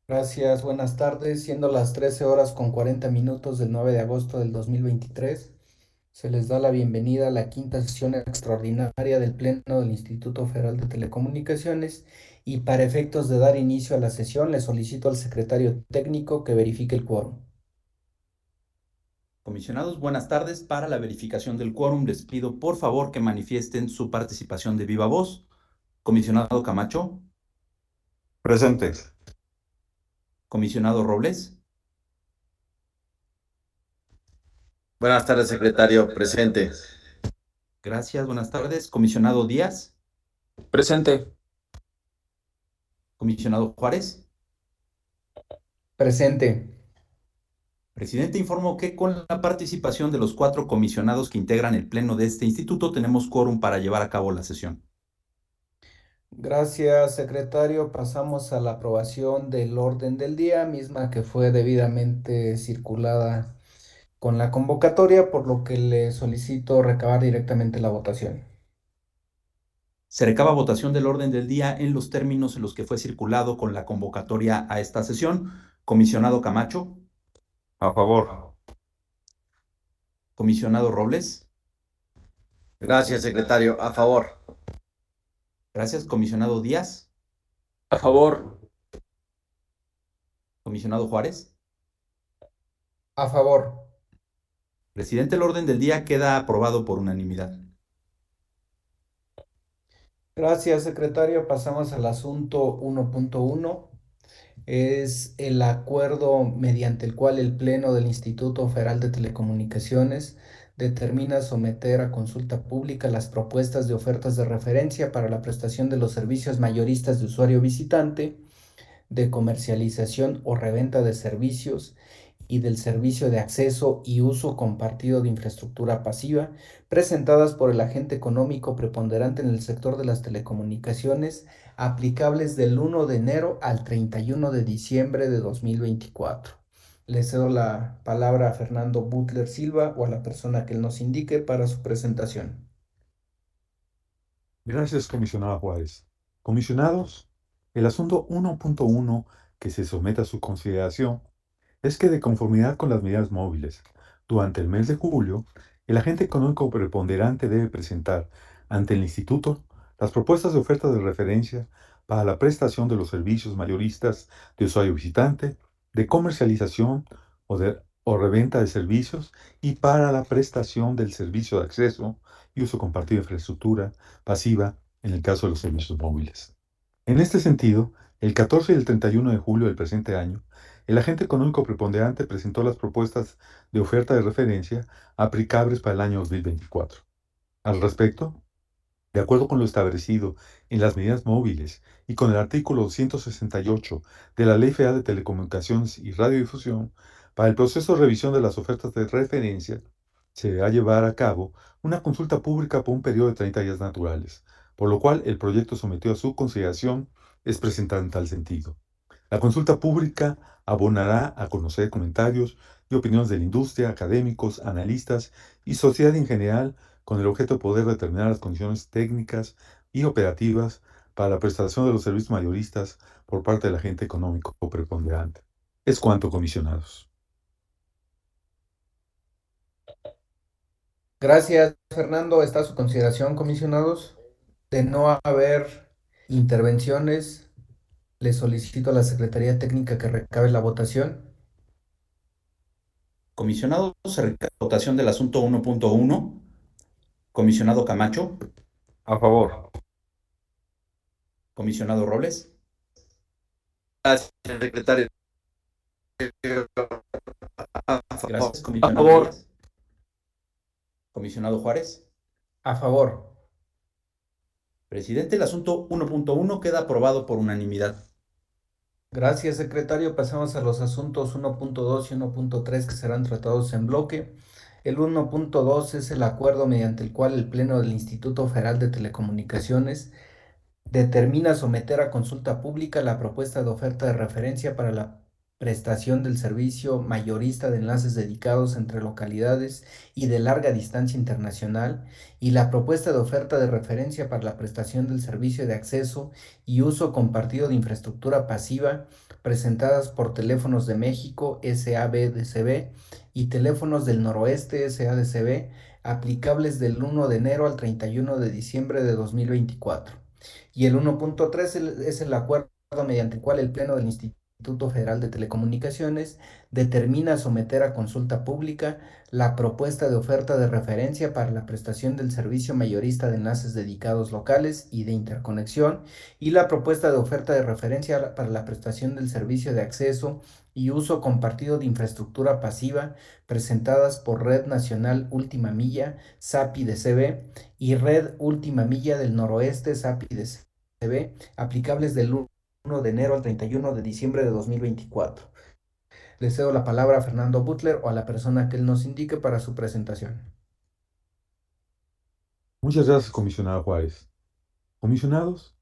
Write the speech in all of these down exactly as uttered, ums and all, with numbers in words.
Gracias, buenas tardes. Siendo las trece horas con cuarenta minutos del nueve de agosto del dos mil veintitrés, se les da la bienvenida a la quinta sesión extraordinaria del Pleno del Instituto Federal de Telecomunicaciones y para efectos de dar inicio a la sesión, le solicito al secretario técnico que verifique el quórum. Comisionados, buenas tardes. Para la verificación del quórum, les pido por favor que manifiesten su participación de viva voz. Comisionado Camacho, Presente. comisionado Robles, Buenas tardes, secretario. Presente. gracias, buenas tardes. Comisionado Díaz, Presente. comisionado Juárez. Presente. Presidente, informo que con la participación de los cuatro comisionados que integran el pleno de este instituto, tenemos quórum para llevar a cabo la sesión. Gracias, secretario. Pasamos a la aprobación del orden del día, misma que fue debidamente circulada con la convocatoria, por lo que le solicito recabar directamente la votación. Se recaba votación del orden del día en los términos en los que fue circulado con la convocatoria a esta sesión. Comisionado Camacho, A favor. comisionado Robles. Gracias, secretario. A favor. Gracias, comisionado Díaz. A favor. Comisionado Juárez. A favor. Presidente, el orden del día queda aprobado por unanimidad. Gracias, secretario. Pasamos al asunto uno punto uno. Es el acuerdo mediante el cual el Pleno del Instituto Federal de Telecomunicaciones determina someter a consulta pública las propuestas de ofertas de referencia para la prestación de los servicios mayoristas de usuario visitante, de comercialización o reventa de servicios y del servicio de acceso y uso compartido de infraestructura pasiva, presentadas por el agente económico preponderante en el sector de las telecomunicaciones, aplicables del uno de enero al treinta y uno de diciembre de dos mil veinticuatro. Le cedo la palabra a Fernando Butler Silva o a la persona que él nos indique para su presentación. Gracias, comisionado Juárez. Comisionados, el asunto uno punto uno que se somete a su consideración es que, de conformidad con las medidas móviles, durante el mes de julio, el agente económico preponderante debe presentar ante el Instituto las propuestas de oferta de referencia para la prestación de los servicios mayoristas de usuario visitante, de comercialización o, de, o reventa de servicios y para la prestación del servicio de acceso y uso compartido de infraestructura pasiva en el caso de los servicios móviles. En este sentido, el catorce y el treinta y uno de julio del presente año, el agente económico preponderante presentó las propuestas de oferta de referencia aplicables para el año dos mil veinticuatro. Al respecto, de acuerdo con lo establecido en las medidas móviles y con el artículo ciento sesenta y ocho de la Ley Federal de Telecomunicaciones y Radiodifusión, para el proceso de revisión de las ofertas de referencia, se deberá llevar a cabo una consulta pública por un periodo de treinta días naturales, por lo cual el proyecto sometido a su consideración es presentado en tal sentido. La consulta pública abonará a conocer comentarios y opiniones de la industria, académicos, analistas y sociedad en general, con el objeto de poder determinar las condiciones técnicas y operativas para la prestación de los servicios mayoristas por parte del agente económico preponderante. Es cuanto, comisionados. Gracias, Fernando. Está a su consideración, comisionados. De no haber intervenciones, le solicito a la Secretaría Técnica que recabe la votación. Comisionado, se recaba votación del asunto uno punto uno. Comisionado Camacho, A favor. comisionado Robles, Gracias, secretario. A favor. gracias, A comisionado favor. Díaz, comisionado Juárez. A favor. Presidente, el asunto uno punto uno queda aprobado por unanimidad. Gracias, secretario. Pasamos a los asuntos uno punto dos y uno punto tres que serán tratados en bloque. El uno punto dos es el acuerdo mediante el cual el Pleno del Instituto Federal de Telecomunicaciones determina someter a consulta pública la propuesta de oferta de referencia para la prestación del servicio mayorista de enlaces dedicados entre localidades y de larga distancia internacional, y la propuesta de oferta de referencia para la prestación del servicio de acceso y uso compartido de infraestructura pasiva presentadas por Teléfonos de México S A B D C B y Teléfonos del Noroeste S A D C B, aplicables del uno de enero al treinta y uno de diciembre de dos mil veinticuatro. Y el uno punto tres es el acuerdo mediante el cual el Pleno del Instituto Federal de Telecomunicaciones determina someter a consulta pública la propuesta de oferta de referencia para la prestación del servicio mayorista de enlaces dedicados locales y de interconexión, y la propuesta de oferta de referencia para la prestación del servicio de acceso y uso compartido de infraestructura pasiva presentadas por Red Nacional Última Milla, S A P I de C B, y Red Última Milla del Noroeste, S A P I de C B, aplicables del uno de enero al treinta y uno de diciembre de dos mil veinticuatro. Le cedo la palabra a Fernando Butler o a la persona que él nos indique para su presentación. Muchas gracias, comisionado Juárez. Comisionados,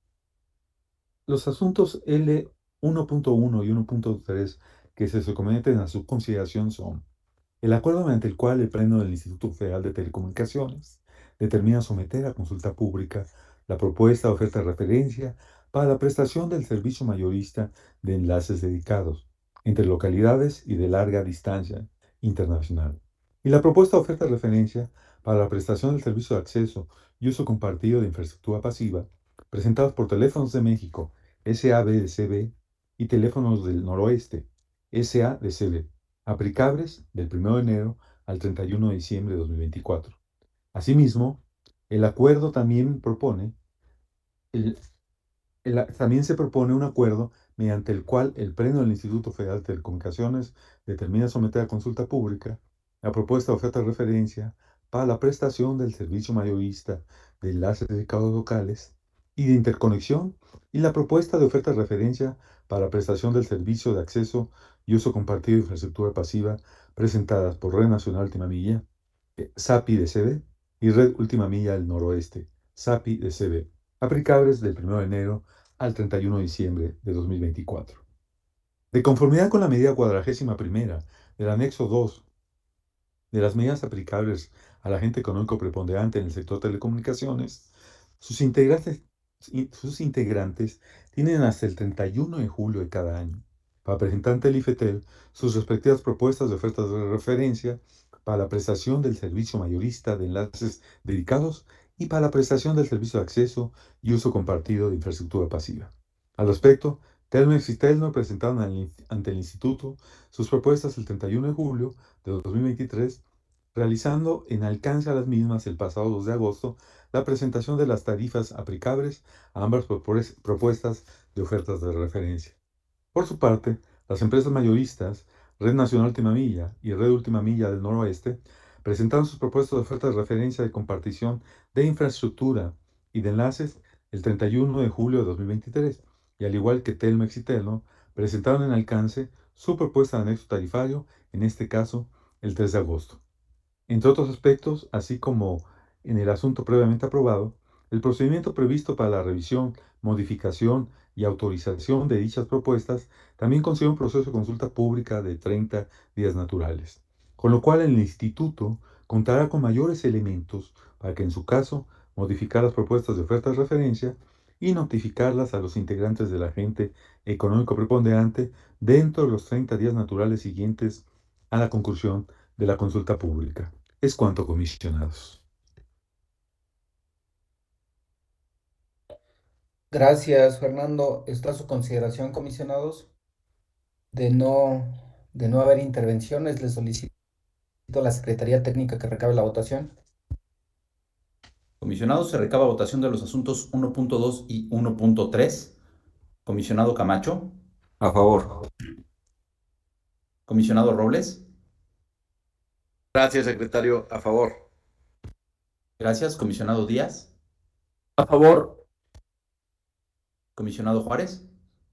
los asuntos L uno punto uno y uno punto tres que se someten a su consideración son: el acuerdo mediante el cual el Pleno del Instituto Federal de Telecomunicaciones determina someter a consulta pública la propuesta de oferta de referencia para la prestación del servicio mayorista de enlaces dedicados entre localidades y de larga distancia internacional, y la propuesta de oferta de referencia para la prestación del servicio de acceso y uso compartido de infraestructura pasiva presentados por Teléfonos de México S A B D C B y Teléfonos del Noroeste S A D C B, aplicables del primero de enero al treinta y uno de diciembre de dos mil veinticuatro. Asimismo, el acuerdo también propone, el, el, también se propone un acuerdo mediante el cual el Pleno del Instituto Federal de Telecomunicaciones determina someter a consulta pública la propuesta de oferta de referencia para la prestación del servicio mayorista de enlaces dedicados locales y de interconexión, y la propuesta de oferta de referencia para la prestación del servicio de acceso y uso compartido de infraestructura pasiva presentadas por Red Nacional Última Milla, S A P I de C B, y Red Última Milla del Noroeste, S A P I de C B, aplicables del primero de enero al treinta y uno de diciembre de dos mil veinticuatro. De conformidad con la medida cuadragésima primera del anexo dos de las medidas aplicables al agente económico preponderante en el sector telecomunicaciones, sus integrantes, sus integrantes tienen hasta el treinta y uno de julio de cada año para presentar ante el IFETEL sus respectivas propuestas de ofertas de referencia para la prestación del servicio mayorista de enlaces dedicados y para la prestación del servicio de acceso y uso compartido de infraestructura pasiva. Al respecto, Telmex y Telnor presentaron ante el Instituto sus propuestas el treinta y uno de julio de dos mil veintitrés, realizando en alcance a las mismas el pasado dos de agosto la presentación de las tarifas aplicables a ambas propuestas de ofertas de referencia. Por su parte, las empresas mayoristas, Red Nacional Última Milla y Red Última Milla del Noroeste, presentaron sus propuestas de ofertas de referencia de compartición de infraestructura y de enlaces el treinta y uno de julio de dos mil veintitrés, y al igual que Telmex y Telnor, presentaron en alcance su propuesta de anexo tarifario, en este caso el tres de agosto. Entre otros aspectos, así como en el asunto previamente aprobado, el procedimiento previsto para la revisión, modificación y autorización de dichas propuestas también considera un proceso de consulta pública de treinta días naturales, con lo cual el Instituto contará con mayores elementos para que, en su caso, modificar las propuestas de oferta de referencia y notificarlas a los integrantes del agente económico preponderante dentro de los treinta días naturales siguientes a la conclusión de la consulta pública. Es cuanto, comisionados. Gracias, Fernando. Está a su consideración, comisionados. De no, de no haber intervenciones, le solicito a la Secretaría Técnica que recabe la votación. Comisionado, se recaba votación de los asuntos uno punto dos y uno punto tres. Comisionado Camacho. A favor. Comisionado Robles. Gracias, secretario. A favor. Gracias. Comisionado Díaz. A favor. Comisionado Juárez.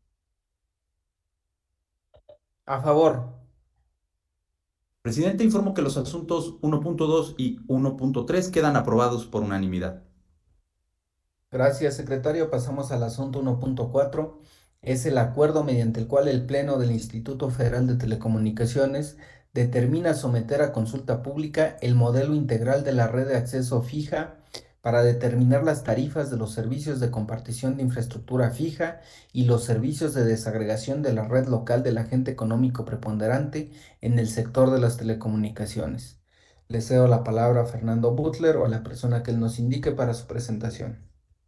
A favor. Presidente, informo que los asuntos uno punto dos y uno punto tres quedan aprobados por unanimidad. Gracias, secretario. Pasamos al asunto uno punto cuatro. Es el acuerdo mediante el cual el Pleno del Instituto Federal de Telecomunicaciones determina someter a consulta pública el modelo integral de la red de acceso fija para determinar las tarifas de los servicios de compartición de infraestructura fija y los servicios de desagregación de la red local del agente económico preponderante en el sector de las telecomunicaciones. Le cedo la palabra a Fernando Butler o a la persona que él nos indique para su presentación.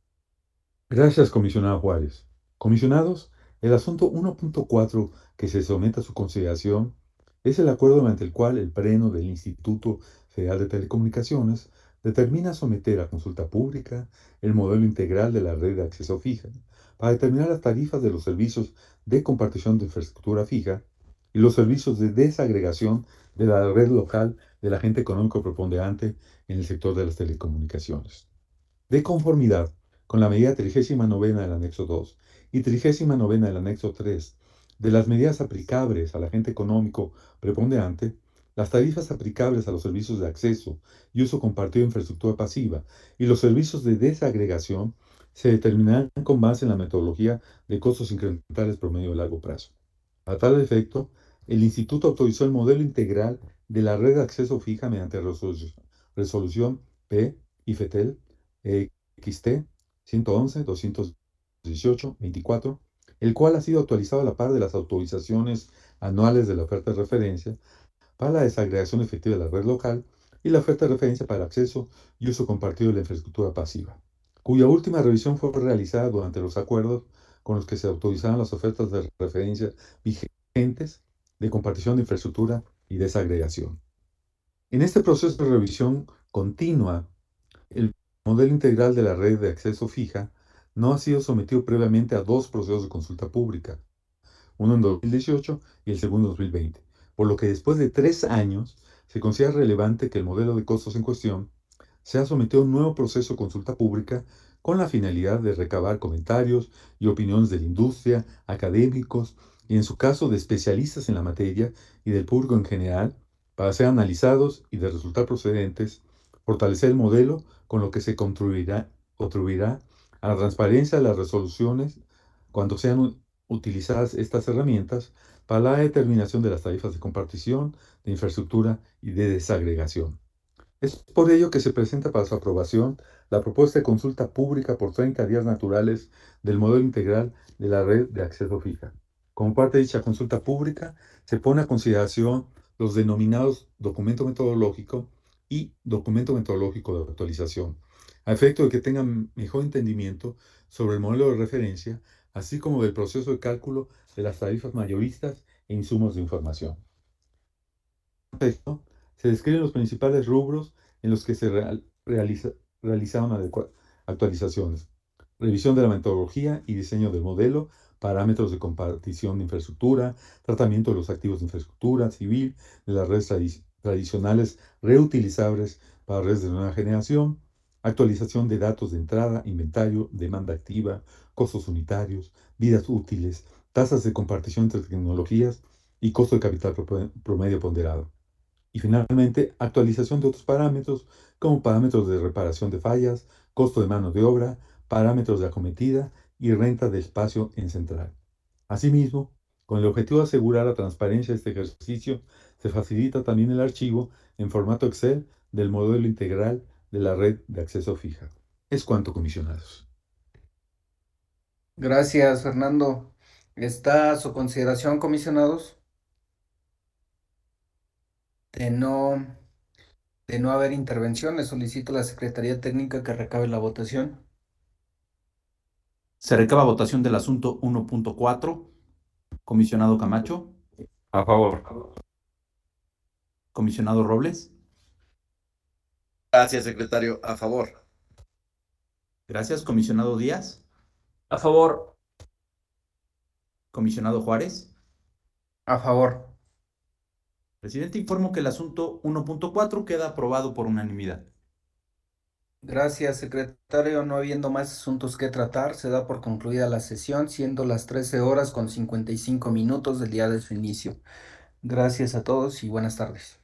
Gracias, comisionado Juárez. Comisionados, el asunto uno punto cuatro que se somete a su consideración es el acuerdo mediante el cual el Pleno del Instituto Federal de Telecomunicaciones determina someter a consulta pública el modelo integral de la red de acceso fija para determinar las tarifas de los servicios de compartición de infraestructura fija y los servicios de desagregación de la red local del agente económico preponderante en el sector de las telecomunicaciones. De conformidad con la medida trigésima novena del anexo dos y trigésima novena del anexo tres de las medidas aplicables al agente económico preponderante, las tarifas aplicables a los servicios de acceso y uso compartido de infraestructura pasiva y los servicios de desagregación se determinarán con base en la metodología de costos incrementales promedio de largo plazo. A tal efecto, el Instituto autorizó el modelo integral de la red de acceso fija mediante resolución, resolución P I F E T E L eh, X T ciento once, doscientos dieciocho, veinticuatro, el cual ha sido actualizado a la par de las autorizaciones anuales de la oferta de referencia para la desagregación efectiva de la red local y la oferta de referencia para acceso y uso compartido de la infraestructura pasiva, cuya última revisión fue realizada durante los acuerdos con los que se autorizaron las ofertas de referencia vigentes de compartición de infraestructura y desagregación. En este proceso de revisión continua, el modelo integral de la red de acceso fija no ha sido sometido previamente a dos procesos de consulta pública, uno en dos mil dieciocho y el segundo en dos mil veinte, por lo que después de tres años se considera relevante que el modelo de costos en cuestión sea sometido a un nuevo proceso de consulta pública con la finalidad de recabar comentarios y opiniones de la industria, académicos y en su caso de especialistas en la materia y del público en general, para ser analizados y de resultar procedentes, fortalecer el modelo con lo que se contribuirá, contribuirá a la transparencia de las resoluciones cuando sean utilizadas estas herramientas para la determinación de las tarifas de compartición, de infraestructura y de desagregación. Es por ello que se presenta para su aprobación la propuesta de consulta pública por treinta días naturales del modelo integral de la red de acceso fija. Como parte de dicha consulta pública, se pone a consideración los denominados documento metodológico y documento metodológico de actualización, a efecto de que tengan mejor entendimiento sobre el modelo de referencia, así como del proceso de cálculo de las tarifas mayoristas e insumos de información. Esto se describen los principales rubros en los que se real, realiza, realizaron actualizaciones: revisión de la metodología y diseño del modelo, parámetros de compartición de infraestructura, tratamiento de los activos de infraestructura civil, de las redes tradi tradicionales reutilizables para redes de nueva generación, actualización de datos de entrada, inventario, demanda activa, costos unitarios, vidas útiles, tasas de compartición entre tecnologías y costo de capital promedio ponderado. Y finalmente, actualización de otros parámetros, como parámetros de reparación de fallas, costo de mano de obra, parámetros de acometida y renta de espacio en central. Asimismo, con el objetivo de asegurar la transparencia de este ejercicio, se facilita también el archivo en formato Excel del modelo integral de la red de acceso fija. Es cuanto, comisionados. Gracias, Fernando. ¿Está a su consideración, comisionados? De no, de no haber intervención, le solicito a la Secretaría Técnica que recabe la votación. Se recaba votación del asunto uno punto cuatro. Comisionado Camacho. A favor. Comisionado Robles. Gracias, secretario. A favor. Gracias. Comisionado Díaz. A favor. Comisionado Juárez. A favor. Presidente, informo que el asunto uno punto cuatro queda aprobado por unanimidad. Gracias, secretario. No habiendo más asuntos que tratar, se da por concluida la sesión, siendo las trece horas con cincuenta y cinco minutos del día de su inicio. Gracias a todos y buenas tardes.